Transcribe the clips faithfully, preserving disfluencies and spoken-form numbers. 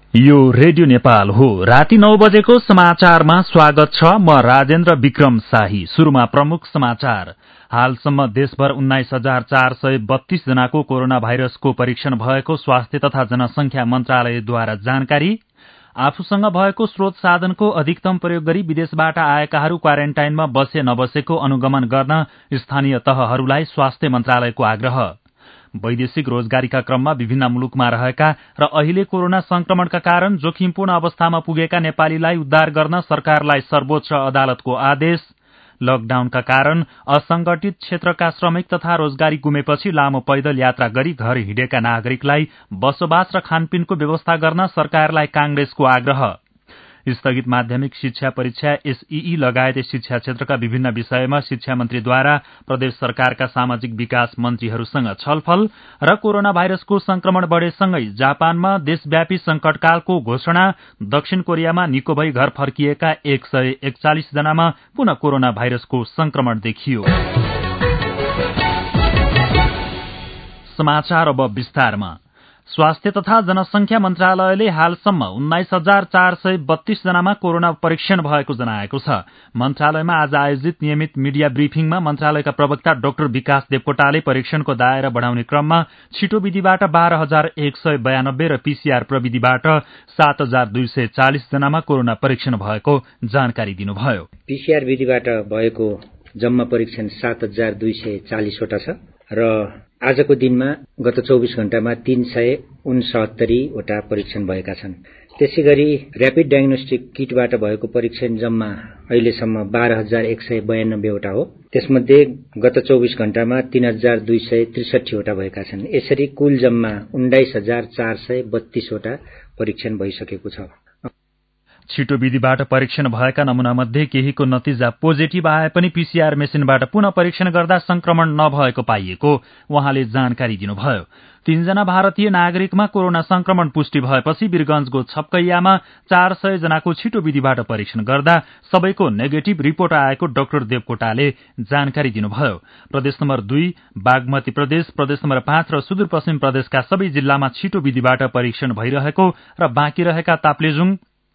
यो रेडियो नेपाल हो। राति नौ बजेको समाचारमा स्वागत छ। म राजेन्द्र विक्रम शाही। सुरुमा प्रमुख समाचार। हालसम्म देशभर उन्नाइस हजार चार सय बत्तीस जनाको कोरोना भाइरसको परीक्षण भएको स्वास्थ्य तथा जनसंख्या मन्त्रालयद्वारा जानकारी। आफूसँग भएको स्रोत साधनको अधिकतम प्रयोग गरी विदेशबाट आएकाहरू क्वारेन्टाइनमा बसे नबसेको अनुगमन गर्न स्थानीय तहहरूलाई स्वास्थ्य मन्त्रालयको आग्रह। वैदेशिक रोजगारीका क्रममा विभिन्न मुलुकमा रहेका र अहिले कोरोना संक्रमणका कारण जोखिमपूर्ण अवस्थामा पुगेका नेपालीलाई उद्धार गर्न सरकारलाई सर्वोच्च अदालतको आदेश। लकडाउनका कारण असंगठित क्षेत्रका श्रमिक तथा रोजगारी गुमेपछि लामो पैदल यात्रा गरी घर हिँडेका नागरिकलाई बसोबास र खानपिनको व्यवस्था गर्न सरकारलाई कांग्रेसको आग्रह। स्थगित माध्यमिक शिक्षा परीक्षा एसईई लगायत शिक्षा क्षेत्रका विभिन्न विषयमा शिक्षा मन्त्रीद्वारा प्रदेश सरकारका सामाजिक विकास मन्त्रीहरूसँग छलफल र कोरोना भाइरसको संक्रमण बढेसँगै जापानमा देशव्यापी संकटकालको घोषणा। दक्षिण कोरियामा निको भई घर फर्किएका एक सय एकचालिस जनामा पुनः कोरोना भाइरसको संक्रमण देखियो। समाचार अब विस्तारमा। स्वास्थ्य तथा जनसंख्या मन्त्रालयले हालसम्म उन्नाइस हजार चार सय बत्तीस जनामा कोरोना परीक्षण भएको जनाएको छ। मन्त्रालयमा आज आयोजित नियमित मिडिया ब्रिफिङमा मन्त्रालयका प्रवक्ता डाक्टर विकास देवकोटाले परीक्षणको दायरा बढ़ाउने क्रममा छिटो विधिबाट बाह्र हजार एक सय बयानब्बे र पीसीआर प्रविधिबाट सात हजार दुई सय चालिस जनामा कोरोना परीक्षण भएको जानकारी दिनुभयो। पीसीआर विधिबाट भएको जम्मा परीक्षण सात हजार दुई सय चालिसवटा छ र आजको दिनमा गत चौबीस घण्टामा तीन सय उनसत्तरीवटा परीक्षण भएका छन्। त्यसै गरी र्यापिड डायग्नोस्टिक किटबाट भएको परीक्षण जम्मा अहिलेसम्म बाह्र हजार एक सय बयानब्बेवटा हो। त्यसमध्ये गत चौबीस घण्टामा तीन हजार दुई सय त्रिसठीवटा भएका छन्। यसरी कुल जम्मा उन्नाइस हजार चार सय बत्तीसवटा परीक्षण भइसकेको छ। छिटो विधिबाट परीक्षण भएका नमूनामध्ये केहीको नतिजा पोजिटिभ आए पनि पीसीआर मेसिनबाट पुनः परीक्षण गर्दा संक्रमण नभएको पाइएको उहाँले जानकारी दिनुभयो। तीनजना भारतीय नागरिकमा कोरोना संक्रमण पुष्टि भएपछि वीरगंजको छपकैयामा चार सय जनाको छिटो विधिबाट परीक्षण गर्दा सबैको नेगेटिभ रिपोर्ट आएको डाक्टर देवकोटाले जानकारी दिनुभयो। प्रदेश नम्बर दुई बागमती प्रदेश, प्रदेश नम्बर पाँच र सुदूरपश्चिम प्रदेशका सबै जिल्लामा छिटो विधिबाट परीक्षण भइरहेको र बाँकी रहेका ताप्लेजुङ,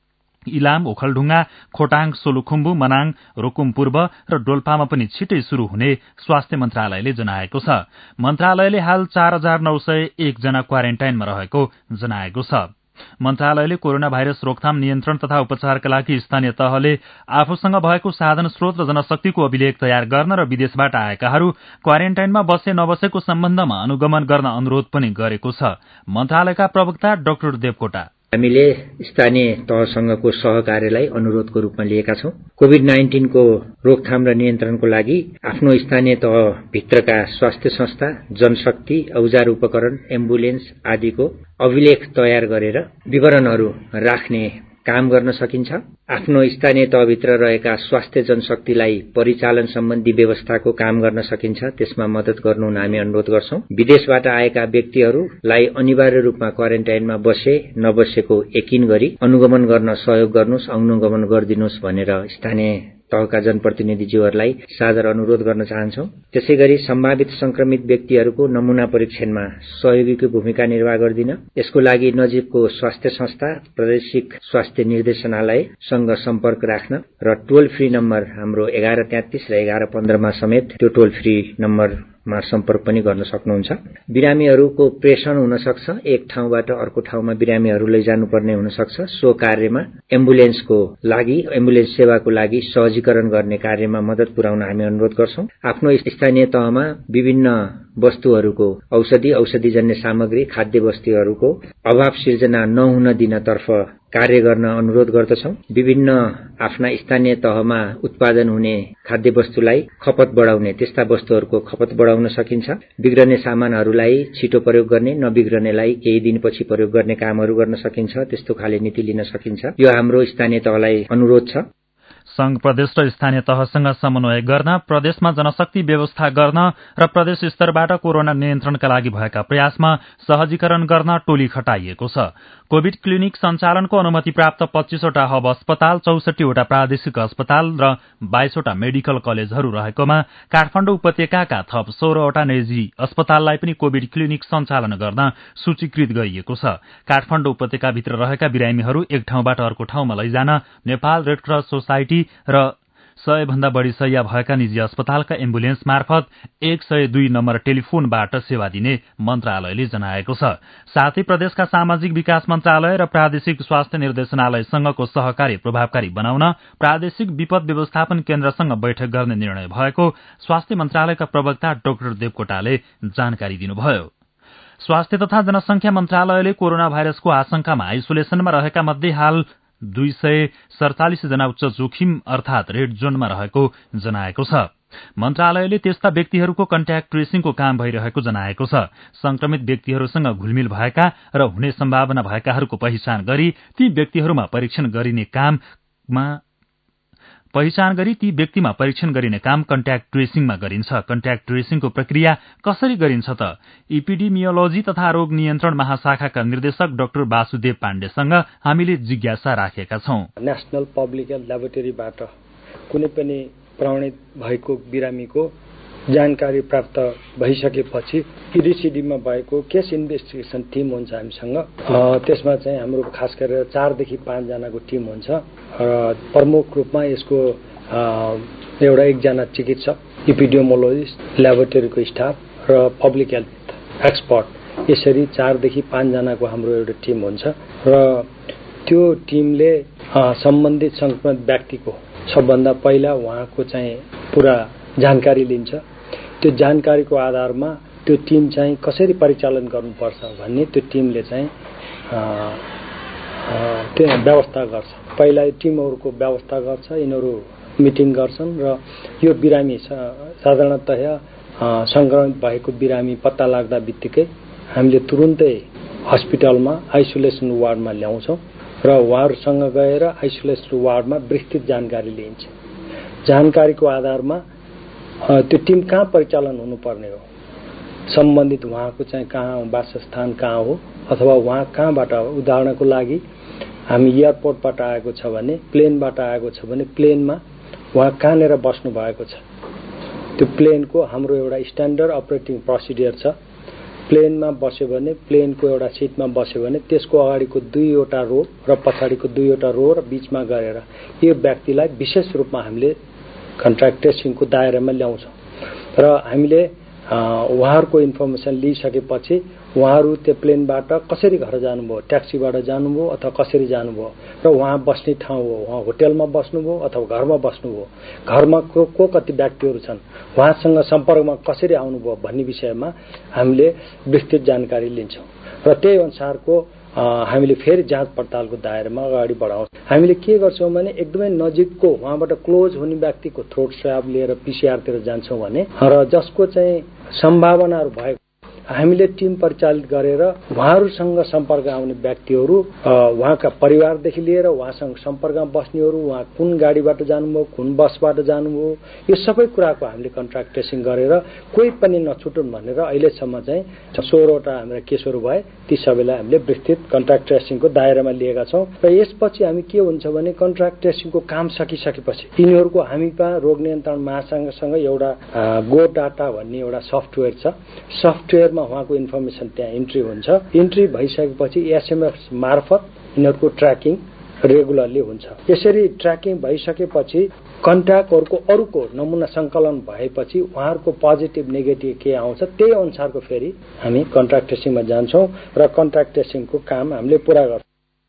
इलाम, ओखलढुङ्गा, खोटाङ, सोलुखुम्बु, मनाङ, रुकुम पूर्व र डोल्पामा पनि छिटै शुरू हुने स्वास्थ्य मन्त्रालयले जनाएको छ। मन्त्रालयले हाल चार हजार नौ सय एक जना क्वारेन्टाइनमा रहेको जनाएको छ। मन्त्रालयले कोरोना भाइरस रोकथाम, नियन्त्रण तथा उपचारका लागि स्थानीय तहले आफूसँग भएको साधन स्रोत र जनशक्तिको अभिलेख तयार गर्न र विदेशबाट आएकाहरू क्वारेन्टाइनमा बसे नबसेको सम्बन्धमा अनुगमन गर्न अनुरोध पनि गरेको छ। मन्त्रालयका प्रवक्ता डाक्टर देवकोटा हामीले स्थानीय तहसँगको सहकार्यलाई अनुरोधको रूपमा लिएका छौं। कोभिड नाइन्टीन को रोकथाम र नियन्त्रणको लागि आफ्नो स्थानीय तह भित्रका स्वास्थ्य संस्था, जनशक्ति, औजार उपकरण, एम्बुलेन्स आदिको अभिलेख तयार गरेर विवरणहरू राख्ने काम गर्न सकिन्छ। आफ्नो स्थानीय तहभित्र रहेका स्वास्थ्य जनशक्तिलाई परिचालन सम्बन्धी व्यवस्थाको काम गर्न सकिन्छ। त्यसमा मद्दत गर्नु हामी अनुरोध गर्छौं। विदेशबाट आएका व्यक्तिहरूलाई अनिवार्य रूपमा क्वारेन्टाइनमा बसे नबसेको यकिन गरी अनुगमन गर्न सहयोग गर्नुस्, अनुगमन गरिदिनुस् भनेर स्थानीय तहका जनप्रतिनिधिज्यूहरूलाई सादर अनुरोध गर्न चाहन्छौं। त्यसैगरी सम्भावित संक्रमित व्यक्तिहरूको नमूना परीक्षणमा सहयोगीको भूमिका निर्वाह गर्दिन यसको लागि नजिकको स्वास्थ्य संस्था, प्रादेशिक स्वास्थ्य निर्देशनालयसँग सम्पर्क राख्न र टोल फ्री नम्बर हाम्रो एघार तेत्तीस र एघार पन्ध्रमा समेत त्यो टोल फ्री नम्बरमा सम्पर्क पनि गर्न सक्नुहुन्छ। बिरामीहरूको प्रेषण हुन सक्छ, एक ठाउँबाट अर्को ठाउँमा बिरामीहरू लैजानुपर्ने हुन सक्छ। सो कार्यमा एम्बुलेन्सको लागि, एम्बुलेन्स सेवाको लागि सहजीकरण गर्ने कार्यमा मद्दत पुर्याउन हामी अनुरोध गर्छौं। आफ्नो स्थानीय तहमा विभिन्न वस्तुहरूको औषधि, औषधिजन्य सामग्री, खाद्य वस्तुहरूको अभाव सिर्जना नहुन दिनतर्फ कार्य गर्न अनुरोध गर्दछौं। विभिन्न आफ्ना स्थानीय तहमा उत्पादन हुने खाद्य वस्तुलाई खपत बढाउने, त्यस्ता वस्तुहरूको खपत बढाउन सकिन्छ। बिग्रने सामानहरूलाई छिटो प्रयोग गर्ने, नबिग्रनेलाई केही दिनपछि प्रयोग गर्ने कामहरू गर्न सकिन्छ। त्यस्तो खाले नीति लिन सकिन्छ। यो हाम्रो स्थानीय तहलाई अनुरोध छ। संघ प्रदेश र स्थानीय तहसँग समन्वय गर्न, प्रदेशमा जनशक्ति व्यवस्था गर्न र प्रदेश स्तरबाट कोरोना नियन्त्रणका लागि भएका प्रयासमा सहजीकरण गर्न टोली खटाइएको छ। कोविड क्लिनिक सञ्चालनको अनुमति प्राप्त पच्चीसवटा हब अस्पताल, चौसठीवटा प्रादेशिक अस्पताल र बाइसवटा मेडिकल कलेजहरू रहेकोमा काठमाडौँ उपत्यकाका थप सोह्रवटा निजी अस्पताललाई पनि कोविड क्लिनिक सञ्चालन गर्न सूचीकृत गरिएको छ। काठमाडौँ उपत्यकाभित्र रहेका बिरामीहरू एक ठाउँबाट अर्को ठाउँमा लैजान नेपाल रेडक्रस सोसाइटी र सय भन्दा बढ़ी शैया भएका निजी अस्पतालका एम्बुलेन्स मार्फत एक सय दुई नम्बर टेलिफोनबाट सेवा दिने मन्त्रालयले जनाएको छ। साथै प्रदेशका सामाजिक विकास मन्त्रालय र प्रादेशिक स्वास्थ्य निर्देशनालयसँगको सहकार्य प्रभावकारी बनाउन प्रादेशिक विपद व्यवस्थापन केन्द्रसँग बैठक गर्ने निर्णय भएको स्वास्थ्य मन्त्रालयका प्रवक्ता डाक्टर देवकोटाले जानकारी दिनुभयो। स्वास्थ्य तथा जनसंख्या मन्त्रालयले कोरोना भाइरसको आशंकामा आइसोलेसनमा रहेका मध्ये हाल दुई सय सड़तालिस जना उच्च जोखिम अर्थात रेड जोनमा रहेको जनाएको छ। मन्त्रालयले त्यस्ता व्यक्तिहरूको कन्ट्याक्ट ट्रेसिङको काम भइरहेको जनाएको छ। संक्रमित व्यक्तिहरूसँग घुलमिल भएका र हुने सम्भावना भएकाहरूको पहिचान गरी ती व्यक्तिहरूमा परीक्षण गरिने काममा पहिचान गरी ती व्यक्तिमा परीक्षण गरिने काम कन्ट्याक्ट ट्रेसिङमा गरिन्छ। कन्ट्याक्ट ट्रेसिङको प्रक्रिया कसरी गरिन्छ त? इपिडिमियोलोजी तथा रोग नियन्त्रण महाशाखाका निर्देशक डाक्टर वासुदेव पाण्डेसँग हामीले जिज्ञासा राखेका छौं। नेशनल पब्लिक हेल्थ ल्याबोरेटरीबाट कुनै पनि प्रमाणित भएको बिरामीको जानकारी प्राप्त भइसकेपछि पिडिसिडीमा भएको केस इन्भेस्टिगेसन टिम हुन्छ हामीसँग। त्यसमा चाहिँ हाम्रो खास गरेर चारदेखि पाँचजनाको टिम हुन्छ र प्रमुख रूपमा यसको एउटा एकजना चिकित्सक, इपिडियोमोलोजिस्ट, ल्याबोरेटरीको स्टाफ र पब्लिक हेल्थ एक्सपर्ट, यसरी चारदेखि पाँचजनाको हाम्रो एउटा टिम हुन्छ र त्यो टिमले सम्बन्धित संक्रमित व्यक्तिको सबभन्दा पहिला उहाँको चाहिँ पुरा जानकारी लिन्छ। त्यो जानकारीको आधारमा त्यो टिम चाहिँ कसरी परिचालन गर्नुपर्छ भन्ने त्यो टिमले चाहिँ त्यो व्यवस्था गर्छ। पहिला टिमहरूको व्यवस्था गर्छ, यिनीहरू मिटिङ गर्छन् र यो बिरामी साधारणतया संक्रमित भएको बिरामी पत्ता लाग्दा बित्तिकै हामीले तुरुन्तै हस्पिटलमा आइसोलेसन वार्डमा ल्याउँछौँ र उहाँहरूसँग गएर आइसोलेसन वार्डमा विस्तृत जानकारी लिइन्छ। जानकारीको आधारमा त्यो टिम कहाँ परिचालन हुनुपर्ने हो, सम्बन्धित उहाँको चाहिँ कहाँ वासस्थान कहाँ हो, अथवा उहाँ कहाँबाट, उदाहरणको लागि हामी एयरपोर्टबाट आएको छ भने, प्लेनबाट आएको छ भने प्लेनमा उहाँ कहाँनिर बस्नु भएको छ, त्यो प्लेनको हाम्रो एउटा स्ट्यान्डर्ड अपरेटिङ प्रोसिडियर छ। प्लेनमा बस्यो भने, प्लेनको एउटा सिटमा बस्यो भने त्यसको अगाडिको दुईवटा रो र पछाडिको दुईवटा रो र बीचमा गरेर यो व्यक्तिलाई विशेष रूपमा हामीले कन्ट्याक्ट ट्रेसिङको दायरामा ल्याउँछौँ र हामीले उहाँहरूको इन्फर्मेसन लिइसकेपछि उहाँहरू त्यो प्लेनबाट कसरी घर जानुभयो, ट्याक्सीबाट जानुभयो अथवा कसरी जानुभयो र उहाँ बस्ने ठाउँ हो, उहाँ होटेलमा बस्नुभयो अथवा घरमा बस्नुभयो, घरमा को को कति व्यक्तिहरू छन्, उहाँसँग सम्पर्कमा कसरी आउनुभयो भन्ने विषयमा हामीले विस्तृत जानकारी लिन्छौँ र त्यही अनुसारको हामीले फेरि जाँच पडतालको दायरामा अगाडि बढाउँछौँ। हामीले के गर्छौँ भने एकदमै नजिकको उहाँबाट क्लोज हुने व्यक्तिको थ्रोट स्वाब लिएर पीसीआरतिर जान्छौँ भने र जसको चाहिँ सम्भावनाहरू भएको हामीले टिम परिचालित गरेर उहाँहरूसँग सम्पर्क आउने व्यक्तिहरू, उहाँका परिवारदेखि लिएर उहाँसँग सम्पर्कमा बस्नेहरू, उहाँ कुन गाडीबाट जानुभयो, कुन बसबाट जानुभयो, यो सबै कुराको हामीले कन्ट्याक्ट ट्रेसिङ गरेर कोही पनि नछुटुन् भनेर अहिलेसम्म चाहिँ सोह्रवटा हाम्रा केसहरू भए ती सबैलाई हामीले विस्तृत कन्ट्याक्ट ट्रेसिङको दायरामा लिएका छौँ र यसपछि हामी के हुन्छ भने कन्ट्याक्ट ट्रेसिङको काम सकिसकेपछि यिनीहरूको हामीका रोग नियन्त्रण महासंघसँग एउटा गो डाटा भन्ने एउटा सफ्टवेयर छ। सफ्टवेयर उहाँको इन्फर्मेसन त्यहाँ इन्ट्री हुन्छ। इन्ट्री भइसकेपछि एसएमएस मार्फत यिनीहरूको ट्र्याकिङ रेगुलरली हुन्छ। यसरी ट्र्याकिङ भइसकेपछि कन्ट्याक्टहरूको अरूको नमुना संकलन भएपछि उहाँहरूको पोजिटिभ नेगेटिभ के आउँछ त्यही अनुसारको फेरि हामी कन्ट्याक्ट ट्रेसिङमा जान्छौँ र कन्ट्याक्ट ट्रेसिङको काम हामीले पूरा गर्छौँ।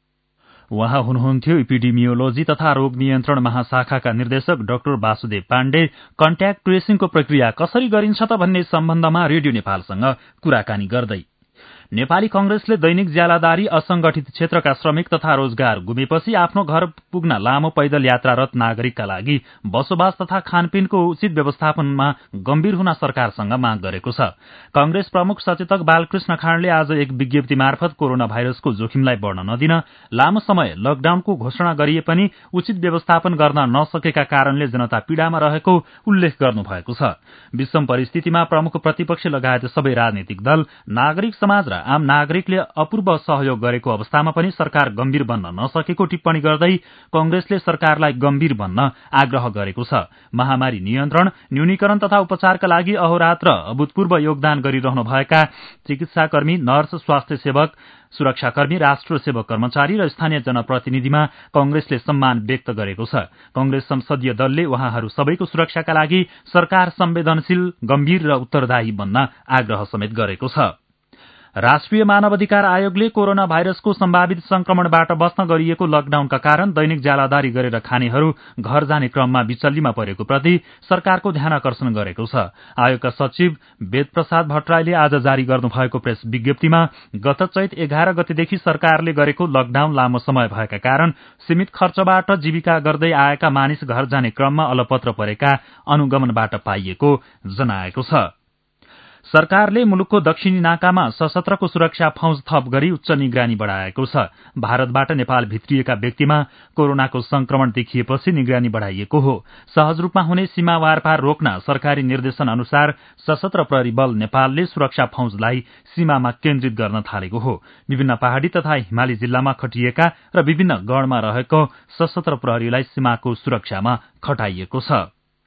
उहाँ हुनुहुन्थ्यो इपिडिमियोलोजी तथा रोग नियन्त्रण महाशाखाका निर्देशक डाक्टर वासुदेव पाण्डे। कन्ट्याक्ट ट्रेसिङको प्रक्रिया कसरी गरिन्छ त भन्ने सम्बन्धमा रेडियो नेपालसँग कुराकानी गर्दै नेपाली कंग्रेसले दैनिक ज्यालादारी असंगठित क्षेत्रका श्रमिक तथा रोजगार गुमेपछि आफ्नो घर पुग्न लामो पैदल यात्रारत नागरिकका लागि बसोबास तथा खानपिनको उचित व्यवस्थापनमा गम्भीर हुन सरकारसँग माग गरेको छ। कंग्रेस प्रमुख सचेतक बालकृष्ण खाँडले आज एक विज्ञप्ति मार्फत कोरोना भाइरसको जोखिमलाई बढ़न नदिन लामो समय लकडाउनको घोषणा गरिए पनि उचित व्यवस्थापन गर्न नसकेका कारणले जनता पीड़ामा रहेको उल्लेख गर्नुभएको छ। विषम परिस्थितिमा प्रमुख प्रतिपक्ष लगायत सबै राजनीतिक दल, नागरिक समाज र आम नागरिकले अपूर्व सहयोग गरेको अवस्थामा पनि सरकार गम्भीर बन्न नसकेको टिप्पणी गर्दै कंग्रेसले सरकारलाई गम्भीर बन्न आग्रह गरेको छ। महामारी नियन्त्रण, न्यूनीकरण तथा उपचारका लागि अहोरात्र अभूतपूर्व योगदान गरिरहनु भएका चिकित्साकर्मी, नर्स, स्वास्थ्य सेवक, सुरक्षाकर्मी, राष्ट्र सेवक कर्मचारी र स्थानीय जनप्रतिनिधिमा कंग्रेसले सम्मान व्यक्त गरेको छ। कंग्रेस संसदीय दलले उहाँहरू सबैको सुरक्षाका लागि सरकार संवेदनशील, गम्भीर र उत्तरदायी बन्न आग्रह समेत गरेको छ। राष्ट्रिय मानवाधिकार आयोगले कोरोना भाइरसको सम्भावित संक्रमणबाट बच्न गरिएको लकडाउनका कारण दैनिक ज्यालादारी गरेर खानेहरू घर जाने क्रममा विचल्लीमा परेको प्रति सरकारको ध्यान आकर्षण गरेको छ। आयोगका सचिव वेद प्रसाद भट्टराईले आज जारी गर्नुभएको प्रेस विज्ञप्तिमा गत चैत एघार गतेदेखि सरकारले गरेको लकडाउन लामो समय भएका कारण सीमित खर्चबाट जीविका गर्दै आएका मानिस घर जाने क्रममा अलपत्र परेका अनुगमनबाट पाइएको जनाएको छ। सरकारले मुलुकको दक्षिणी नाकामा सशस्त्रको सुरक्षा फौज थप गरी उच्च निगरानी बढ़ाएको छ। भारतबाट नेपाल भित्रिएका व्यक्तिमा कोरोनाको संक्रमण देखिएपछि निगरानी बढ़ाइएको हो। सहज रूपमा हुने सीमा वारपार रोक्न सरकारी निर्देशन अनुसार सशस्त्र प्रहरी बल नेपालले सुरक्षा फौजलाई सीमामा केन्द्रित गर्न थालेको हो। विभिन्न पहाड़ी तथा हिमाली जिल्लामा खटिएका र विभिन्न गणमा रहेको सशस्त्र प्रहरीलाई सीमाको सुरक्षामा खटाइएको छ।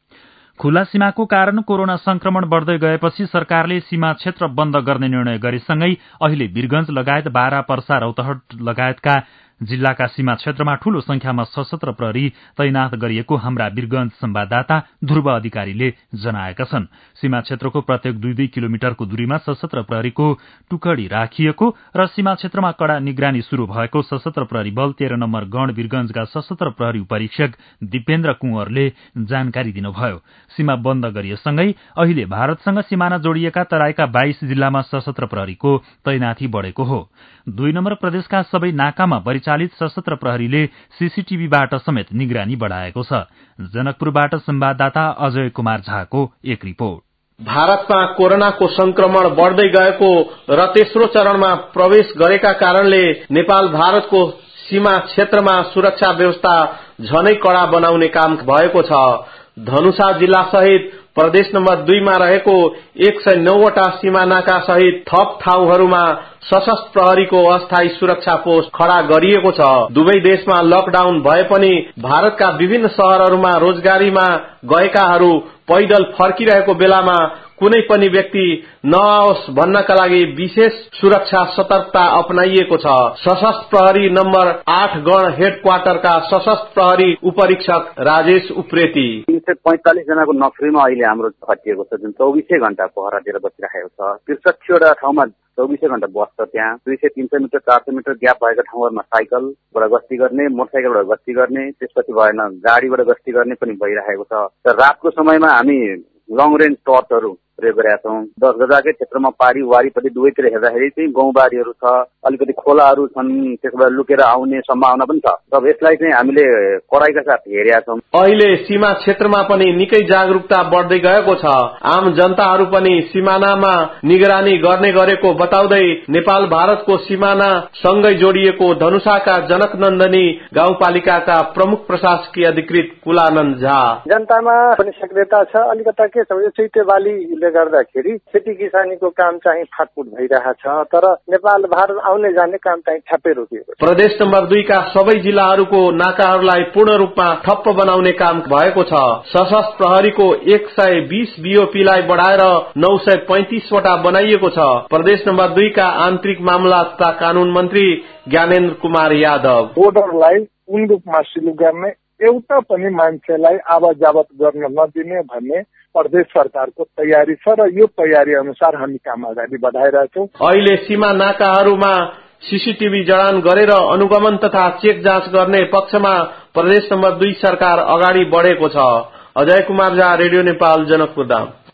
खुला सीमाको कारण कोरोना संक्रमण बढ़दै गएपछि सरकारले सीमा क्षेत्र बन्द गर्ने निर्णय गरेसँगै अहिले वीरगंज लगायत बारा, पर्सा, रौतहट लगायतका जिल्लाका सीमा क्षेत्रमा ठूलो संख्यामा सशस्त्र प्रहरी तैनाथ गरिएको हाम्रा वीरगंज संवाददाता ध्रुव अधिकारीले जनाएका छन्। सीमा क्षेत्रको प्रत्येक दुई दुई किलोमिटरको दूरीमा सशस्त्र प्रहरीको टुकडी राखिएको र सीमा क्षेत्रमा कड़ा निगरानी शुरू भएको सशस्त्र प्रहरी बल तेह्र नम्बर गण वीरगंजका सशस्त्र प्रहरी उपरीक्षक दिपेन्द्र कुंवरले जानकारी दिनुभयो। सीमा बन्द गरिएसँगै अहिले भारतसँग सिमाना जोडिएका तराईका बाइस जिल्लामा सशस्त्र प्रहरीको तैनाथी बढ़ेको हो। दुई नम्बर प्रदेशका सबै नाकामा परिचालित सशस्त्र प्रहरीले सीसीटीभीबाट समेत निगरानी बढ़ाएको छ। जनकपुरबाट संवाददाता अजय कुमार झाको एक रिपोर्ट। भारतमा कोरोनाको संक्रमण बढ़दै गएको र तेस्रो चरणमा प्रवेश गरेका कारणले नेपाल भारतको सीमा क्षेत्रमा सुरक्षा व्यवस्था झनै कड़ा बनाउने काम भएको छ। धनुषा जिल्ला सहित प्रदेश नम्बर दुईमा रहेको एक सय नौवटा सीमानाका सहित थप ठाउँहरूमा सशस्त्र प्रहरीको अस्थायी सुरक्षा पोस्ट खड़ा गरिएको छ। दुवै देशमा लकडाउन भए पनि भारतका विभिन्न शहरहरूमा रोजगारीमा गएकाहरू पैदल फर्किरहेको बेलामा कुनै पनि व्यक्ति नआओस् भन्नका लागि विशेष सुरक्षा सतर्कता अपनाइएको छ। सशस्त्र प्रहरी नम्बर आठ गण हेड क्वार्टरका सशस्त्र प्रहरी उपरीक्षक राजेश उप्रेती तीन सय पैंतालीस जनाको नक्सलीमा अहिले हाम्रो खटिएको छ, जुन चौबिसै घण्टा पहरा दिएर बसिरहेको छ। त्रिसठीवटा ठाउँमा चौबिसै घण्टा बस्छ। त्यहाँ दुई सय तीन सय मिटर चार सय मिटर ग्याप भएका ठाउँहरूमा साइकलबाट गस्ती गर्ने, मोटरसाइकलबाट गस्ती गर्ने, त्यसपछि भएन गाडीबाट गस्ती गर्ने पनि भइरहेको छ। र रातको समयमा हामी लङ रेन्ज टर्चहरू प्रयोग गरेका छौँ। दस गजाकै क्षेत्रमा पारी वारीपट्टि दुवैतिर हेर्दाखेरि चाहिँ गाउँबारीहरू छ, अलिकति खोलाहरू छन्, त्यसबाट लुकेर आउने सम्भावना पनि छ। तब यसलाई चाहिँ हामीले कडाइका साथ हेरेका छौँ। अहिले सीमा क्षेत्रमा पनि निकै जागरूकता बढ्दै गएको छ। आम जनताहरू पनि सिमानामा निगरानी गर्ने गरेको बताउँदै नेपाल भारतको सिमाना सँगै जोडिएको धनुषाका जनकनन्दनी गाउँपालिकाका प्रमुख प्रशासकीय अधिकृत कुलानन्द झा जनतामा पनि सक्रियता छ। अलिकता के छ यो चैते बालीले गर्दाखेरि खेती किसानीको काम चाहिँ फाटफुट भइरहेछ, तर नेपाल भारत आउने जाने काम चाहिँ ठ्याप्पै रोकिएको छ। प्रदेश नम्बर दुईका सबै जिल्लाहरूको नाकाहरूलाई पूर्ण रूपमा ठप्प बनाउने काम भएको छ। सशस्त्र प्रहरीको एक सय बीस बीओपीलाई बढ़ाएर नौ सय पैंतिसवटा बनाइएको छ। प्रदेश नम्बर दुईका आन्तरिक मामला तथा कानून मन्त्री ज्ञानेन्द्र कुमार यादव बोर्डरलाई पूर्ण रूपमा सिल गर्ने, एउटा पनि मान्छेलाई आवाजावत गर्न नदिने भन्ने प्रदेश सरकारको तयारी छ र यो तयारी अनुसार हामी काम अगाडि बढाइरहेछौँ। अहिले सीमा नाकाहरूमा सीसीटीभी जडान गरेर अनुगमन तथा चेक जाँच गर्ने पक्षमा प्रदेश नम्बर दुई सरकार अगाडि बढ़ेको छ। अजय कुमार झा, रेडियो नेपाल, जनकपुरधाम।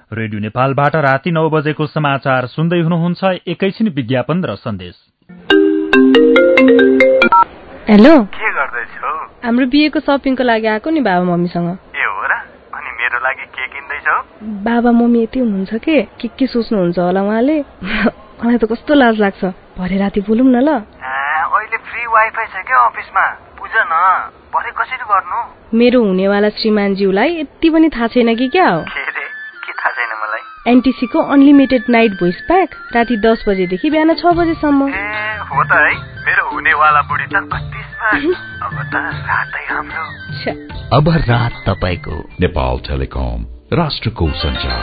रेडियो नेपालबाट राति नौ बजेको समाचार सुन्दै हुनुहुन्छ। एकैछिन विज्ञापन र सन्देश। हेलो, के गर्दैछौ? हाम्रो बिहेको सपिङको लागि आएको नि बाबा मम्मीसँग। ए हो र? अनि मेरो लागि के किन्दैछौ? बाबा मम्मी यति हुनुहुन्छ के के के सोच्नुहुन्छ होला उहाँले। मलाई त कस्तो लाज लाग्छ। भरे राति बोलौँ न ल। अहिले फ्री वाइफाई छ क्या अफिसमा, बुझ न। भरे कसरी गर्नु? मेरो हुनेवाला श्रीमानज्यूलाई यति पनि थाहा छैन कि क्या हो? के रे? के थाहा छैन मलाई? एनटीसीको अनलिमिटेड नाइट भोइस प्याक राति दस बजेदेखि बिहान छ बजेसम्म। ए हो त है, मेरो हुनेवाला बुढी त कति स्मार्ट। अब त रातै हाम्रो। अब रात तपाईको। नेपाल टेलिकम, राष्ट्रको सञ्चार।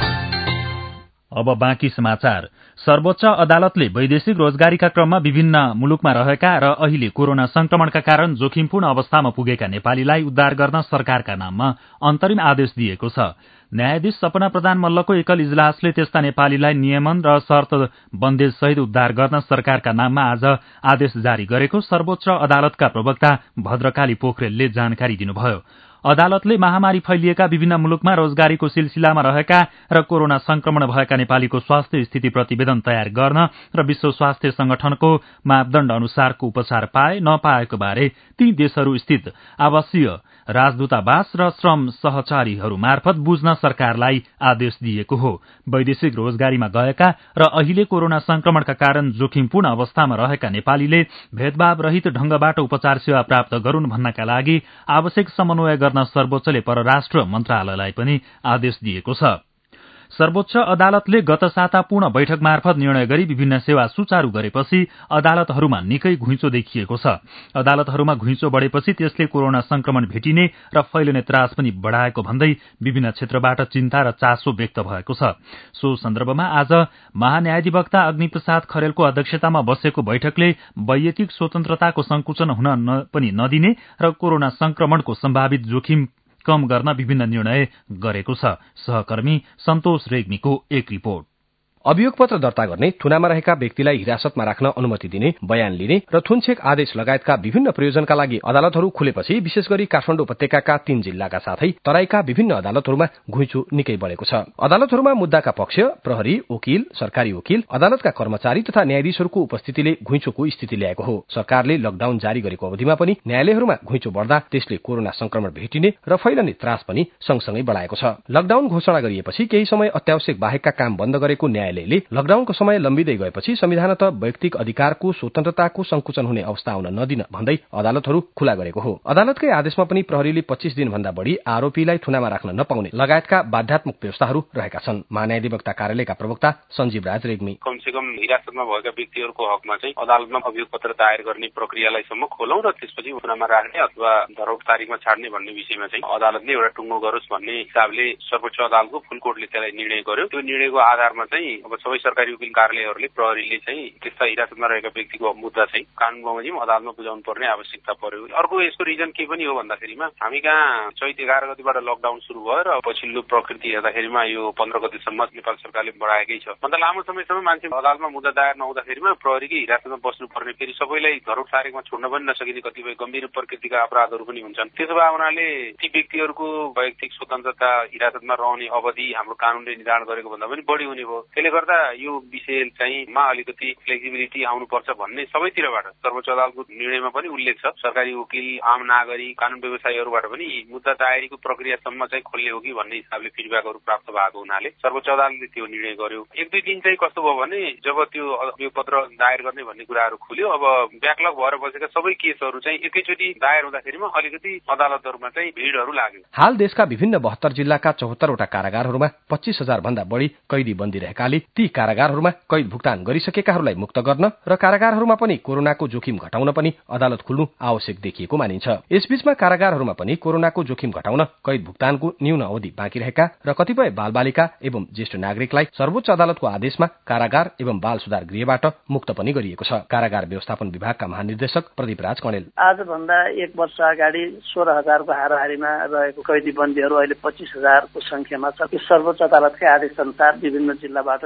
अब बाँकी समाचार। सर्वोच्च अदालतले वैदेशिक रोजगारीका क्रममा विभिन्न मुलुकमा रहेका र अहिले कोरोना संक्रमणका कारण जोखिमपूर्ण अवस्थामा पुगेका नेपालीलाई उद्धार गर्न सरकारका नाममा अन्तरिम आदेश दिएको छ। न्यायाधीश सपना प्रधान मल्लको एकल इजलासले त्यस्ता नेपालीलाई नियमन र शर्त बन्देज सहित उद्धार गर्न सरकारका नाममा आज आदेश जारी गरेको सर्वोच्च अदालतका प्रवक्ता भद्रकाली पोखरेलले जानकारी दिनुभयो। अदालतले महामारी फैलिएका विभिन्न मुलुकमा रोजगारीको सिलसिलामा रहेका र कोरोना संक्रमण भएका नेपालीको स्वास्थ्य स्थिति प्रतिवेदन तयार गर्न र विश्व स्वास्थ्य संगठनको मापदण्ड अनुसारको उपचार पाए नपाएको बारे ती देशहरू स्थित आवासीय राजदूतावास र श्रम सहचारीहरू मार्फत बुझ्न सरकारलाई आदेश दिएको हो। वैदेशिक रोजगारीमा गएका र अहिले कोरोना संक्रमणका कारण जोखिमपूर्ण अवस्थामा रहेका नेपालीले भेदभाव रहित ढंगबाट उपचार सेवा प्राप्त गरून् भन्नका लागि आवश्यक समन्वय गर्न सर्वोच्चले परराष्ट्र मन्त्रालयलाई पनि आदेश दिएको छ। सर्वोच्च अदालतले गत साता पूर्ण बैठक मार्फत निर्णय गरी विभिन्न सेवा सुचारू गरेपछि अदालतहरूमा निकै घुइँचो देखिएको छ। अदालतहरूमा घुइँचो बढेपछि त्यसले कोरोना संक्रमण भेटिने र फैलिने त्रास पनि बढ़ाएको भन्दै विभिन्न क्षेत्रबाट चिन्ता र चासो व्यक्त भएको छ। सो सन्दर्भमा आज महान्यायाधिवक्ता अग्निप्रसाद खरेलको अध्यक्षतामा बसेको बैठकले वैयक्तिक स्वतन्त्रताको संकुचन हुन न, पनि नदिने र कोरोना संक्रमणको सम्भावित जोखिम कम गर्न विभिन्न निर्णय गरेको छ। सहकर्मी सन्तोष रेग्मीको एक रिपोर्ट। अभियोग पत्र दर्ता गर्ने, थुनामा रहेका व्यक्तिलाई हिरासतमा राख्न अनुमति दिने, बयान लिने र थुनछेक आदेश लगायतका विभिन्न प्रयोजनका लागि अदालतहरू खुलेपछि विशेष गरी काठमाडौँ उपत्यकाका तीन जिल्लाका साथै तराईका विभिन्न अदालतहरूमा घुइँचो निकै बढेको छ। अदालतहरूमा मुद्दाका पक्ष, प्रहरी, वकिल, सरकारी वकिल, अदालतका कर्मचारी तथा न्यायाधीशहरूको उपस्थितिले घुइँचोको स्थिति ल्याएको हो। सरकारले लकडाउन जारी गरेको अवधिमा पनि न्यायालयहरूमा घुइँचो बढ्दा त्यसले कोरोना संक्रमण भेटिने र फैलने त्रास पनि सँगसँगै बढ़ाएको छ। लकडाउन घोषणा गरिएपछि केही समय अत्यावश्यक बाहेकका काम बन्द गरेको न्यायालय लकडाउनको समय लम्बिँदै गएपछि संविधानत वैयक्तिक अधिकारको स्वतन्त्रताको संकुचन हुने अवस्था आउन नदिन भन्दै अदालतहरू खुला गरेको हो। अदालतकै आदेशमा पनि प्रहरीले पच्चीस दिन भन्दा बढ़ी आरोपीलाई थुनामा राख्न नपाउने लगायतका बाध्यात्मक व्यवस्थाहरू रहेका छन्। महान्यायाधिवक्ता कार्यालयका प्रवक्ता सञ्जीव राज रेग्मी कमसे कम हिरासतमा भएका व्यक्तिहरूको हकमा चाहिँ अदालतमा अभियोग पत्र दायर गर्ने प्रक्रियालाई सम्म खोलौं र त्यसपछि थुनामा राख्ने अथवा धरोहर तारिखमा छाड्ने भन्ने विषयमा चाहिँ अदालतले एउटा टुङ्गो गरोस् भन्ने हिसाबले सर्वोच्च अदालतको फुल कोर्टले त्यसलाई निर्णय गर्यो। त्यो निर्णयको आधारमा चाहिँ अब सबै सरकारी वकिल कार्यालयहरूले प्रहरीले चाहिँ त्यस्ता हिरासतमा रहेका व्यक्तिको मुद्दा चाहिँ कानून बमोजिम अदालतमा बुझाउनु पर्ने आवश्यकता पर्यो। अर्को यसको रिजन के पनि हो भन्दाखेरिमा हामी कहाँ चैत एघार गतिबाट लकडाउन सुरु भयो र पछिल्लो प्रकृति हेर्दाखेरिमा यो पन्ध्र गतिसम्म नेपाल सरकारले बढाएकै छ। भन्दा लामो समयसम्म मान्छे अदालतमा मुद्दा दायर नहुँदाखेरिमा प्रहरीकै हिरासतमा बस्नुपर्ने, फेरि सबैलाई धरोहर तारिखमा छोड्न पनि नसकिने कतिपय गम्भीर प्रकृतिका अपराधहरू पनि हुन्छन्। त्यसो भए हुनाले ती व्यक्तिहरूको वैयक्तिक स्वतन्त्रता, हिरासतमा रहने अवधि हाम्रो कानूनले निर्धारण गरेको भन्दा पनि बढी हुने भयो। त्यसले गर्दा यो विषय चाहिँ मा अलिकति फ्लेक्सिबिलिटी आउनुपर्छ भन्ने सबैतिरबाट सर्वोच्च अदालतको निर्णयमा पनि उल्लेख छ। सरकारी वकिल, आम नागरिक, कानून व्यवसायीहरूबाट पनि मुद्दा दायरीको प्रक्रियासम्म चाहिँ खोल्ने हो कि भन्ने हिसाबले फिडब्याकहरू प्राप्त भएको हुनाले सर्वोच्च अदालतले त्यो निर्णय गर्यो। एक दुई दिन चाहिँ कस्तो भयो भने जब त्यो अभियोग पत्र दायर गर्ने भन्ने कुराहरू खुल्यो, अब ब्याकलग भएर बसेका सबै केसहरू चाहिँ एकैचोटि दायर हुँदाखेरिमा अलिकति अदालतहरूमा चाहिँ भिडहरू लाग्यो। हाल देशका विभिन्न बहत्तर जिल्लाका चौहत्तरवटा कारागारहरूमा पच्चीस हजार भन्दा बढ़ी कैदी बन्दी रहेकाले ती कारागारहरूमा कैद भुक्तान गरिसकेकाहरूलाई मुक्त गर्न र कारागारहरूमा पनि कोरोनाको जोखिम घटाउन पनि अदालत खुल्नु आवश्यक देखिएको मानिन्छ। यसबीचमा कारागारहरूमा पनि कोरोनाको जोखिम घटाउन कैद भुक्तानको न्यून अवधि बाँकी रहेका र कतिपय बालबालिका एवं ज्येष्ठ नागरिकलाई सर्वोच्च अदालतको आदेशमा कारागार एवं बाल सुधार गृहबाट मुक्त पनि गरिएको छ। कारागार व्यवस्थापन विभागका महानिर्देशक प्रदीप राज कणेल आजभन्दा एक वर्ष अगाडि सोह्र हजारको हाराहारीमा रहेको कैदी बन्दीहरू अहिले पच्चीस हजारको संख्यामा छ। सर्वोच्च अदालतकै आदेश अनुसार विभिन्न जिल्लाबाट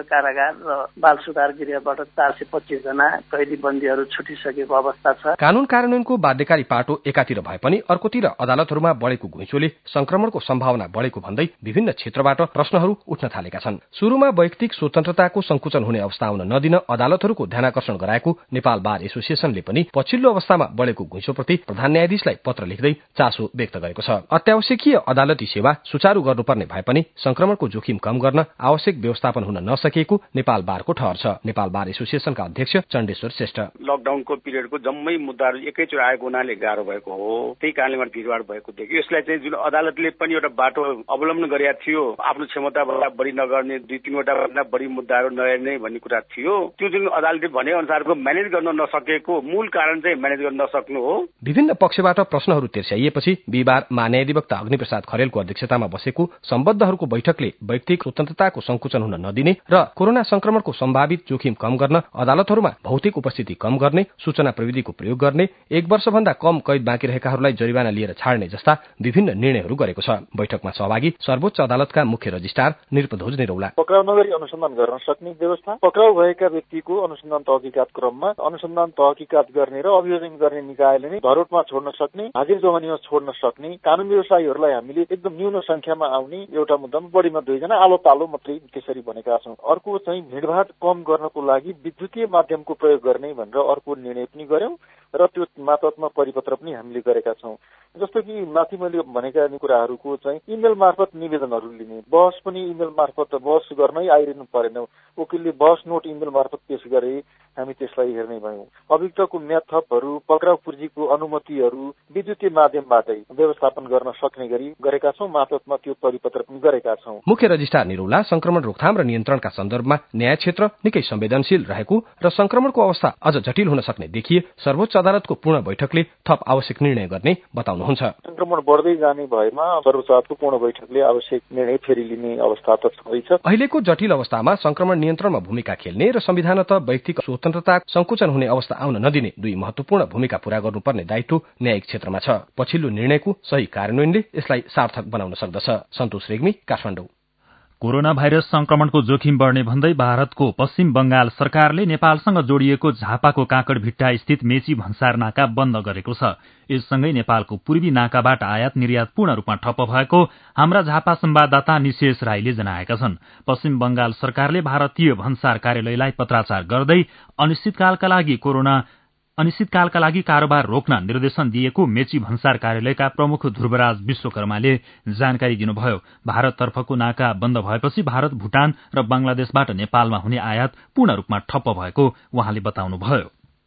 कारागार र बाल सुधार गृहबाट चार सय पच्चीस जना कैदी बन्दीहरू छुटिसकेको अवस्था छ। कानून कार्यान्वयनको बाध्यकारी पाटो एकातिर भए पनि अर्कोतिर अदालतहरूमा बढेको घुइँचोले संक्रमणको सम्भावना बढेको भन्दै विभिन्न क्षेत्रबाट प्रश्नहरू उठ्न थालेका छन्। सुरुमा वैयक्तिक स्वतन्त्रताको संकुचन हुने अवस्था आउन नदिन अदालतहरूको ध्यानाकर्षण गराएको नेपाल बार एसोसिएसनले पनि पछिल्लो अवस्थामा बढेको घुइँचोप्रति प्रधान न्यायाधीशलाई पत्र लेख्दै चासो व्यक्त गरेको छ। अत्यावश्यकीय अदालती सेवा सुचारू गर्नुपर्ने भए पनि संक्रमणको जोखिम कम गर्न आवश्यक व्यवस्थापन हुन नसकेको नेपाल बारको ठहर छ। नेपाल बार एसोसिएसनका अध्यक्ष चण्डेश्वर श्रेष्ठ लकडाउनको पिरियडको जम्मै मुद्दाहरू एकैचोटि आएको हुनाले गाह्रो भएको हो, त्यही कारणले गर्दा भिडभाड भएको देखियो। यसलाई चाहिँ जुन अदालतले पनि एउटा बाटो अवलम्बन गरेका थियो, आफ्नो क्षमताभन्दा बढी नगर्ने, दुई तीनवटा भन्दा बढी मुद्दाहरू नहेर्ने भन्ने कुरा थियो। त्यो जुन अदालतले भने अनुसारको म्यानेज गर्न नसकेको मूल कारण चाहिँ म्यानेज गर्न नसक्नु हो। विभिन्न पक्षबाट प्रश्नहरू तिर्स्याइएपछि बिहिबार महान्यायाधिवक्ता अग्निप्रसाद खरेलको अध्यक्षतामा बसेको सम्बद्धहरूको बैठकले वैयक्तिक स्वतन्त्रताको संकुचन हुन नदिने र कोरोना संक्रमणको सम्भावित जोखिम कम गर्न अदालतहरूमा भौतिक उपस्थिति कम गर्ने, सूचना प्रविधिको प्रयोग गर्ने, एक वर्षभन्दा कम कैद बाँकी रहेकाहरूलाई जरिवाना लिएर छाड्ने जस्ता विभिन्न निर्णयहरू गरेको छ। बैठकमा सहभागी सर्वोच्च अदालतका मुख्य रजिस्ट्रार निरपध्वज निरौला पक्राउ नगरी अनुसन्धान गर्न सक्ने व्यवस्था, पक्राउ भएका व्यक्तिको अनुसन्धान तहकिकात क्रममा अनुसन्धान तहकिकात गर्ने र अभियोजन गर्ने निकायले नै धरोटमा छोड्न सक्ने, हाजिर जमानीमा छोड्न सक्ने, कानून व्यवसायीहरूलाई हामीले एकदम न्यून संख्यामा आउने एउटा मुद्दामा बढीमा दुईजना आलो पालो मात्रै त्यसरी भनेका छौँ। अर्को चाहिँ भिडभाड कम गर्नको लागि विद्युतीय माध्यमको प्रयोग गर्ने भनेर अर्को निर्णय पनि गर्यौं र त्यो मातहतमा परिपत्र पनि हामीले गरेका छौँ। जस्तो कि माथि मैले भनेका कुराहरूको चाहिँ इमेल मार्फत निवेदनहरू लिने, बहस पनि इमेल मार्फत बहस गर्नै आइरहनु परेन, वकिलले बहस नोट इमेल मार्फत पेश गरे, हामी त्यसलाई हेर्ने भयौं। अभियुक्तको म्याद थपहरू, पक्राउ पूर्जीको अनुमतिहरू विद्युतीय माध्यमबाटै व्यवस्थापन गर्न सक्ने गरी गरेका छौँ। मातहतमा त्यो परिपत्र पनि गरेका छौँ। मुख्य रजिस्ट्रार निरौला संक्रमण रोकथाम र नियन्त्रणका सन्दर्भमा न्याय क्षेत्र निकै संवेदनशील रहेको र संक्रमणको अवस्था अझ जटिल हुन सक्ने देखिए सर्वोच्च अदालतको पूर्ण बैठकले थप आवश्यक निर्णय गर्ने बताउनुहुन्छ। संक्रमण बढ्दै जाने भएमा सर्वोच्च अदालतको पूर्ण बैठकले आवश्यक निर्णय फेरि लिने अवस्था त छँदैछ। अहिलेको जटिल अवस्थामा संक्रमण नियन्त्रणमा भूमिका खेल्ने र संविधानत वैयक्तिक स्वतन्त्रता संकुचन हुने अवस्था आउन नदिने दुई महत्वपूर्ण भूमिका पूरा गर्नुपर्ने दायित्व न्यायिक क्षेत्रमा छ। पछिल्लो निर्णयको सही कार्यान्वयनले यसलाई सार्थक बनाउन सक्दछ। सन्तोष रेग्मी, काठमाडौँ। कोरोना भाइरस संक्रमणको जोखिम बढ़ने भन्दै भारतको पश्चिम बंगाल सरकारले नेपालसँग जोडिएको झापाको काँकडभिट्टा स्थित मेची भन्सार नाका बन्द गरेको छ। यससँगै नेपालको पूर्वी नाकाबाट आयात निर्यात पूर्ण रूपमा ठप्प भएको हाम्रा झापा संवाददाता निशेष राईले जनाएका छन्। पश्चिम बंगाल सरकारले भारतीय भन्सार कार्यालयलाई पत्राचार गर्दै अनिश्चितकालका लागि कोरोना अनिश्चितकालका लागि कारोबार रोक्न निर्देशन दिएको मेची भन्सार कार्यालयका प्रमुख ध्रुवराज विश्वकर्माले जानकारी दिनुभयो। भारततर्फको नाका बन्द भएपछि भारत, भूटान र बंगलादेशबाट नेपालमा हुने आयात पूर्ण रूपमा ठप्प भएको उहाँले बताउनुभयो।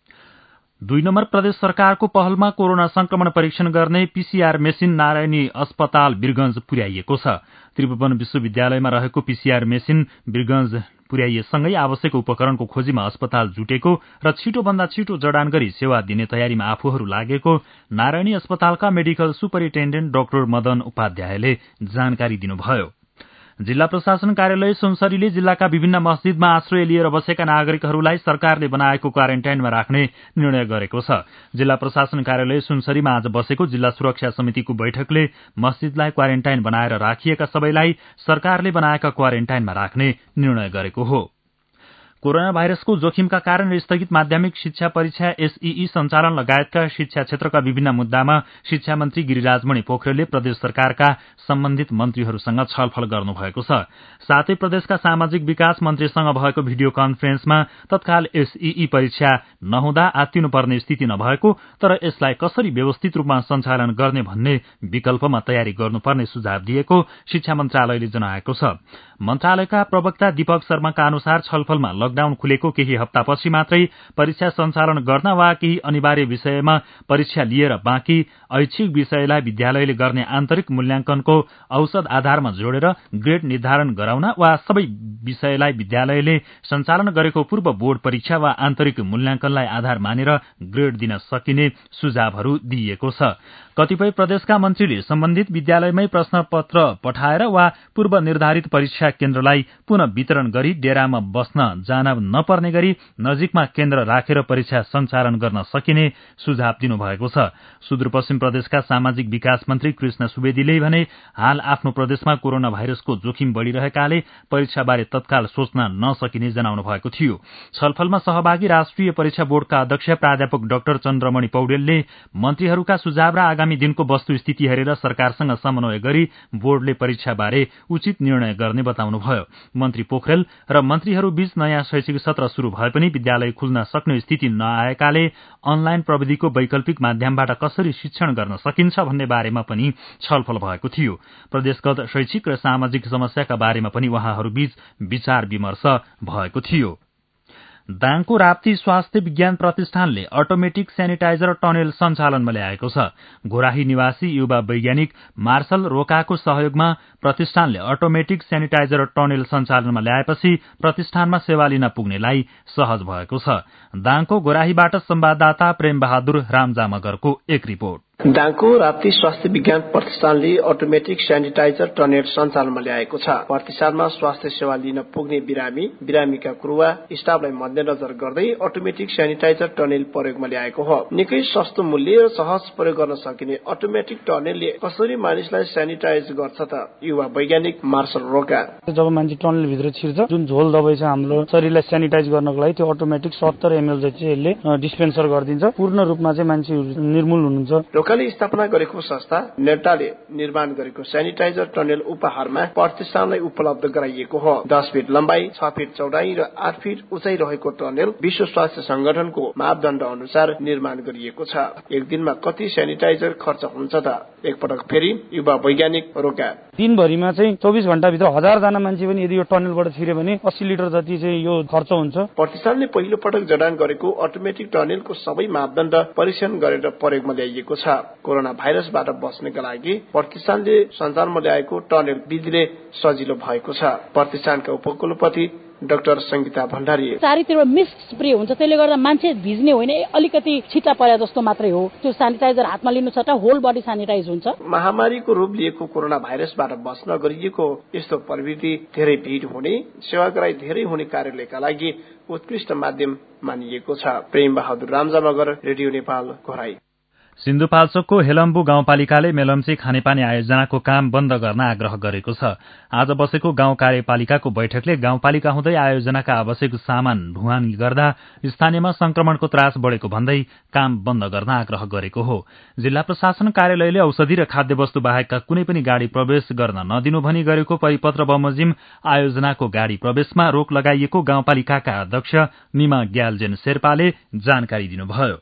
दुई नम्बर प्रदेश सरकारको पहलमा कोरोना संक्रमण परीक्षण गर्ने पीसीआर मेसिन नारायणी अस्पताल वीरगंज पुर्याइएको छ। त्रिभुवन विश्वविद्यालयमा रहेको पीसीआर मेसिन वीरगंज पुर्याइएसँगै आवश्यक उपकरणको खोजीमा अस्पताल जुटेको र छिटोभन्दा छिटो जडान गरी सेवा दिने तयारीमा आफूहरू लागेको नारायणी अस्पतालका मेडिकल सुपरिन्टेण्डेन्ट डाक्टर मदन उपाध्यायले जानकारी दिनुभयो। जिल्ला प्रशासन कार्यालय सुनसरीले जिल्लाका विभिन्न मस्जिदमा आश्रय लिएर बसेका नागरिकहरूलाई सरकारले बनाएको क्वारेन्टाइनमा राख्ने निर्णय गरेको छ। जिल्ला प्रशासन कार्यालय सुनसरीमा आज बसेको जिल्ला सुरक्षा समितिको बैठकले मस्जिदलाई क्वारेन्टाइन बनाएर राखिएका सबैलाई सरकारले बनाएका क्वारेन्टाइनमा राख्ने निर्णय गरेको हो। कोरोना भाइरसको जोखिमका कारण स्थगित माध्यमिक शिक्षा परीक्षा एसईई सञ्चालन लगायतका शिक्षा क्षेत्रका विभिन्न मुद्दामा शिक्षा मन्त्री गिरिराजमणि पोखरेलले प्रदेश सरकारका सम्बन्धित मन्त्रीहरूसँग छलफल गर्नुभएको छ। साथै प्रदेशका सामाजिक विकास मन्त्रीसँग भएको भिडियो कन्फरेन्समा तत्काल एसईई परीक्षा नहुँदा आत्तिनुपर्ने स्थिति नभएको तर यसलाई कसरी व्यवस्थित रूपमा सञ्चालन गर्ने भन्ने विकल्पमा तयारी गर्नुपर्ने सुझाव दिएको शिक्षा मन्त्रालयले जनाएको छ। मन्त्रालयका प्रवक्ता दीपक शर्माका अनुसार छलफलमा लकडाउन खुलेको केही हप्तापछि मात्रै परीक्षा सञ्चालन गर्न वा केही अनिवार्य विषयमा परीक्षा लिएर बाँकी ऐच्छिक विषयलाई विद्यालयले गर्ने आन्तरिक मूल्याङ्कनको औसत आधारमा जोडेर ग्रेड निर्धारण गराउन वा सबै विषयलाई विद्यालयले सञ्चालन गरेको पूर्व बोर्ड परीक्षा वा आन्तरिक मूल्याङ्कनलाई आधार मानेर ग्रेड दिन सकिने सुझावहरू दिइएको छ। कतिपय प्रदेशका मन्त्रीले सम्बन्धित विद्यालयमै प्रश्नपत्र पठाएर वा पूर्व निर्धारित परीक्षा केन्द्रलाई पुनः वितरण गरी डेरामा बस्न जान नपर्ने गरी नजिकमा केन्द्र राखेर परीक्षा सञ्चालन गर्न सकिने सुझाव दिनुभएको छ। सुदूरपश्चिम प्रदेशका सामाजिक विकास मन्त्री कृष्ण सुवेदीले भने हाल आफ्नो प्रदेशमा कोरोना भाइरसको जोखिम बढ़िरहेकाले परीक्षाबारे तत्काल सोच्न नसकिने जनाउनु भएको थियो। छलफलमा सहभागी राष्ट्रिय परीक्षा बोर्डका अध्यक्ष प्राध्यापक डाक्टर चन्द्रमणि पौडेलले मन्त्रीहरूका सुझाव र आगामी दिनको वस्तुस्थिति हेरेर सरकारसँग समन्वय गरी बोर्डले परीक्षाबारे उचित निर्णय गर्ने बताउनुभयो। मन्त्री पोखरेल र मन्त्रीहरू बीच नयाँ शैक्षिक सत्र शुरू भए पनि विद्यालय खुल्न सक्ने स्थिति नआएकाले अनलाइन प्रविधिको वैकल्पिक माध्यमबाट कसरी शिक्षण गर्न सकिन्छ भन्ने बारेमा पनि छलफल भएको थियो। प्रदेशगत शैक्षिक र सामाजिक समस्याका बारेमा पनि उहाँहरूबीच विचार विमर्श भएको थियो। दाङको राप्ती स्वास्थ्य विज्ञान प्रतिष्ठानले अटोमेटिक सेनिटाइजर टनेल सञ्चालनमा ल्याएको छ। गोराही निवासी युवा वैज्ञानिक मार्शल रोकाको सहयोगमा प्रतिष्ठानले अटोमेटिक सेनिटाइजर टनेल सञ्चालनमा ल्याएपछि प्रतिष्ठानमा सेवा लिन पुग्नेलाई सहज भएको छ। दाङको गोराहीबाट संवाददाता प्रेम बहादुर रामजामगरको एक रिपोर्ट। दाङको राप्ती स्वास्थ्य विज्ञान प्रतिष्ठानले अटोमेटिक सेनिटाइजर टनेल सञ्चालनमा ल्याएको छ। प्रतिष्ठानमा स्वास्थ्य सेवा लिन पुग्ने बिरामी, बिरामीका कुरुवा, स्टाफलाई मध्यनजर गर्दै अटोमेटिक सेनिटाइजर टनेल प्रयोगमा ल्याएको हो। निकै सस्तो मूल्य र सहज प्रयोग गर्न सकिने अटोमेटिक टनेलले कसरी मानिसलाई सेनिटाइज गर्छ त युवा वैज्ञानिक मार्शल रोका। जब मान्छे टनेल भित्र छिर्छ, जुन झोल दबाई छ हाम्रो शरीरलाई सेनिटाइज गर्नको लागि त्यो अटोमेटिक सत्तर एमएल चाहिँ यसले डिस्पेन्सर गरिदिन्छ। पूर्ण रूपमा चाहिँ मान्छे निर्मूल हुनुहुन्छ। रोकाले स्थापना गरेको संस्था नेटाले निर्माण गरेको सेनिटाइजर टनेल उपहारमा प्रतिष्ठानलाई उपलब्ध गराइएको हो। दस फिट लम्बाई, छ फिट चौडाई र आठ फिट उचाइ रहेको टनेल विश्व स्वास्थ्य संगठनको मापदण्ड अनुसार निर्माण गरिएको छ। एक दिनमा कति सेनिटाइजर खर्च हुन्छ त एकपटक फेरि युवा वैज्ञानिक रोका। दिनभरिमा चाहिँ चौबिस घण्टाभित्र हजार जना मान्छे पनि यदि यो टनेलबाट छिर्यो भने अस्सी लिटर जति चाहिँ यो खर्च हुन्छ। प्रतिष्ठानले पहिलो पटक जडान गरेको अटोमेटिक टनेलको सबै मापदण्ड परीक्षण गरेर प्रयोगमा ल्याइएको छ। कोरोना भाइरसबाट बच्नका लागि प्रतिष्ठानले सञ्चालनमा ल्याएको टनेल विधिले सजिलो भएको छ। प्रतिष्ठानका उपकुलपति डाक्टर संगीता भण्डारी, चारैतिर मिस्ट स्प्रे हुन्छ, त्यसले गर्दा मान्छे भिज्ने होइन, अलिकति छिटा परे जस्तो मात्रै हो। त्यो सेनिटाइजर हातमा लिनु छ त होल बडी सेनिटाइज हुन्छ। महामारीको रूप लिएको कोरोना भाइरसबाट बच्न गरिएको यस्तो प्रविधि धेरै भीड़ हुने, सेवाग्राही धेरै हुने कार्यालयका लागि उत्कृष्ट माध्यम मानिएको छ। प्रेम बहादुर रामजामगर, रेडियो नेपाल, घोराई। सिन्धुपाल्चोकको हेलम्बु गाउँपालिकाले मेलम्ची खानेपानी आयोजनाको काम बन्द गर्न आग्रह गरेको छ। आज बसेको गाउँ कार्यपालिकाको बैठकले गाउँपालिका हुँदै आयोजनाका आवश्यक सामान ढुवानी गर्दा स्थानीयमा संक्रमणको त्रास बढ़ेको भन्दै काम बन्द गर्न आग्रह गरेको हो। जिल्ला प्रशासन कार्यालयले औषधि र खाद्य वस्तु बाहेकका कुनै पनि गाड़ी प्रवेश गर्न नदिनु भनी गरेको परिपत्र बमोजिम आयोजनाको गाड़ी प्रवेशमा रोक लगाइएको गाउँपालिकाका अध्यक्ष निमा ग्यालजेन शेर्पाले जानकारी दिनुभयो।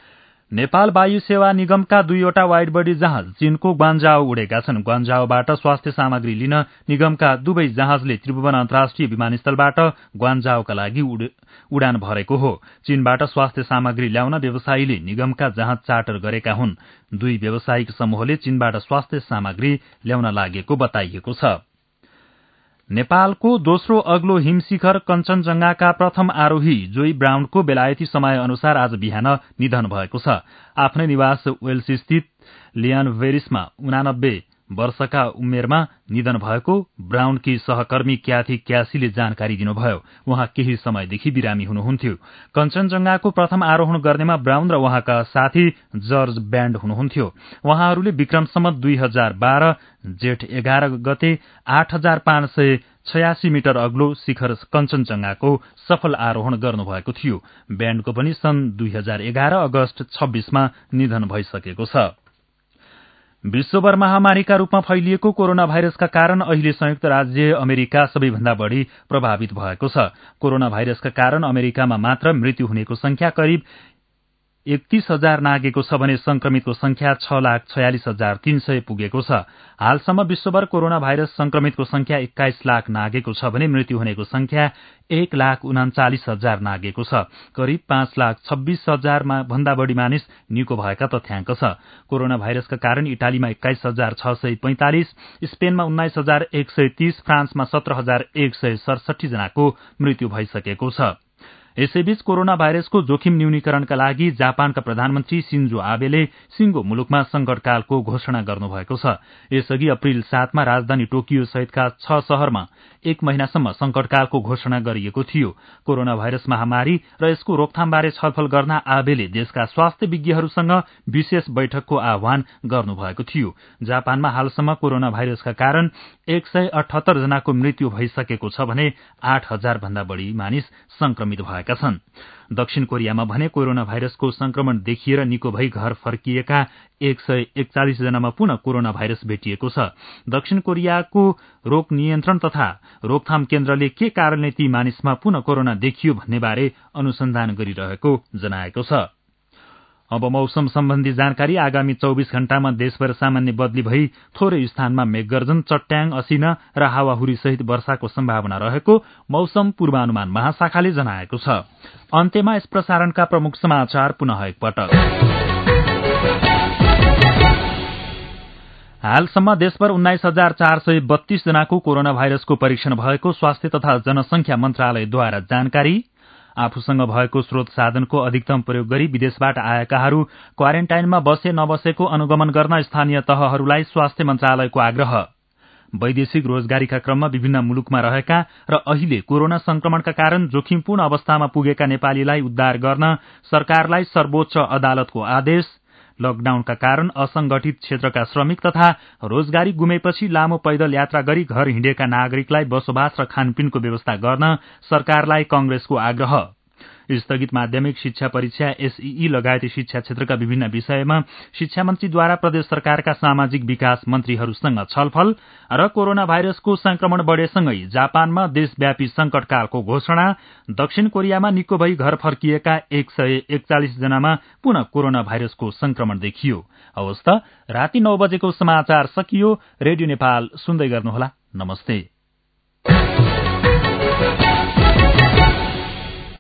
नेपाल वायु सेवा निगमका दुईवटा वाइड बडी जहाज चीनको ग्वान्जाओ उडेका छन्। ग्वान्जाओबाट स्वास्थ्य सामग्री लिन निगमका दुवै जहाजले त्रिभुवन अन्तर्राष्ट्रिय विमानस्थलबाट ग्वान्जाओका लागि उडान भरेको हो। चीनबाट स्वास्थ्य सामग्री ल्याउन व्यवसायीले निगमका जहाज चार्टर गरेका हुन्। दुई व्यावसायिक समूहले चीनबाट स्वास्थ्य सामग्री ल्याउन लागेको बताइएको छ। नेपालको दोस्रो अग्लो हिमशिखर कञ्चनजंघाका प्रथम आरोही जोई ब्राउनको बेलायती समय अनुसार आज बिहान निधन भएको छ। आफ्नै निवास वेल्स स्थित लियान भेरिसमा उनानब्बे वर्षका उमेरमा निधन भएको ब्राउनकी सहकर्मी क्याथी क्यासीले जानकारी दिनुभयो। उहाँ केही समयदेखि बिरामी हुनुहुन्थ्यो। कञ्चनजंघाको प्रथम आरोहण गर्नेमा ब्राउन र उहाँका साथी जर्ज ब्याण्ड हुनुहुन्थ्यो। उहाँहरूले विक्रमसम्म दुई हजार बाह्र जेठ एघार गते आठ हजार पाँच सय छयासी मिटर अग्लो शिखर कञ्चनजंघाको सफल आरोहण गर्नुभएको थियो। ब्याण्डको पनि सन् दुई हजार एघार अगस्त छब्बीसमा निधन भइसकेको छ। विश्वभर महामारीका रूपमा फैलिएको कोरोना भाइरसका कारण अहिले संयुक्त राज्य अमेरिका सबैभन्दा बढ़ी प्रभावित भएको छ। कोरोना भाइरसका कारण अमेरिकामा मात्र मृत्यु हुनेको संख्या करिब एकतीस हजार नागेको छ भने संक्रमितको संख्या छ लाख छयालिस हजार तीन सय पुगेको छ। हालसम्म विश्वभर कोरोना भाइरस संक्रमितको संख्या एक्काइस लाख नागेको छ भने मृत्यु हुनेको संख्या एक लाख उनाचालिस हजार नागेको छ। करिब पाँच लाख छब्बीस हजार भन्दा बढ़ी मानिस निको भएका तथ्याङ्क छ। कोरोना भाइरसका कारण इटालीमा एक्काइस हजार छ सय पैंतालिस, स्पेनमा उन्नाइस हजार एक सय तीस, फ्रान्समा सत्र हजार एक सय सडसठी जनाको मृत्यु भइसकेको छ। यसैबीच कोरोना भाइरसको जोखिम न्यूनीकरणका लागि जापानका प्रधानमन्त्री सिन्जो आबेले सिंगो मुलुकमा संकटकालको घोषणा गर्नुभएको छ। यसअघि अप्रिल सातमा राजधानी टोकियो सहितका छ शहरमा एक महिनासम्म संकटकालको घोषणा गरिएको थियो। कोरोना भाइरस महामारी र यसको रोकथामबारे छलफल गर्न आबेले देशका स्वास्थ्य विज्ञहरूसँग विशेष बैठकको आह्वान गर्नुभएको थियो। जापानमा हालसम्म कोरोना भाइरसका कारण एक सय अठहत्तर जनाको मृत्यु भइसकेको छ भने आठ हजार भन्दा बढ़ी मानिस संक्रमित भएका छन्। दक्षिण कोरियामा भने कोरोना भाइरसको संक्रमण देखिएर निको भई घर फर्किएका एक सय एकचालिस जनामा पुनः कोरोना भाइरस भेटिएको छ। दक्षिण कोरियाको रोग नियन्त्रण तथा रोकथाम केन्द्रले के कारणले ती मानिसमा पुनः कोरोना देखियो भन्ने बारे अनुसन्धान गरिरहेको जनाएको छ। अब मौसम सम्बन्धी जानकारी। आगामी चौबीस घण्टामा देशभर सामान्य बदली भई थोरै स्थानमा मेघगर्जन, चट्याङ, असिना र हावाहुरी सहित वर्षाको सम्भावना रहेको मौसम पूर्वानुमान महाशाखाले जनाएको छ। अन्त्यमा यस प्रसारणका प्रमुख समाचार पुनः एकपटक। हालसम्म देशभर उन्नाइस हजार चार सय बत्तीस जनाको कोरोना भाइरसको परीक्षण भएको स्वास्थ्य तथा जनसंख्या मन्त्रालयद्वारा जानकारी। आफूसँग भएको स्रोत साधनको अधिकतम प्रयोग गरी विदेशबाट आएकाहरू क्वारेन्टाइनमा बसे नबसेको अनुगमन गर्न स्थानीय तहहरूलाई स्वास्थ्य मन्त्रालयको आग्रह। वैदेशिक रोजगारीका क्रममा विभिन्न मुलुकमा रहेका र अहिले कोरोना संक्रमणका कारण जोखिमपूर्ण अवस्थामा पुगेका नेपालीलाई उद्धार गर्न सरकारलाई सर्वोच्च अदालतको आदेश। लकडाउनका कारण असंगठित क्षेत्रका श्रमिक तथा रोजगारी गुमेपछि लामो पैदल यात्रा गरी घर हिँडेका नागरिकलाई बसोबास र खानपिनको व्यवस्था गर्न सरकारलाई कंग्रेसको आग्रह। स्थगित माध्यमिक शिक्षा परीक्षा एसईई लगायत शिक्षा क्षेत्रका विभिन्न विषयमा शिक्षा मन्त्रीद्वारा प्रदेश सरकारका सामाजिक विकास मन्त्रीहरूसँग छलफल र कोरोना भाइरसको संक्रमण बढ़ेसँगै जापानमा देशव्यापी संकटकालको घोषणा। दक्षिण कोरियामा निको भई घर फर्किएका एक सय एकचालिस जनामा पुनः कोरोना भाइरसको संक्रमण देखियो। हवस् त, राति नौ बजेको समाचार सकियो। रेडियो नेपाल सुन्दै गर्नुहोला। नमस्ते।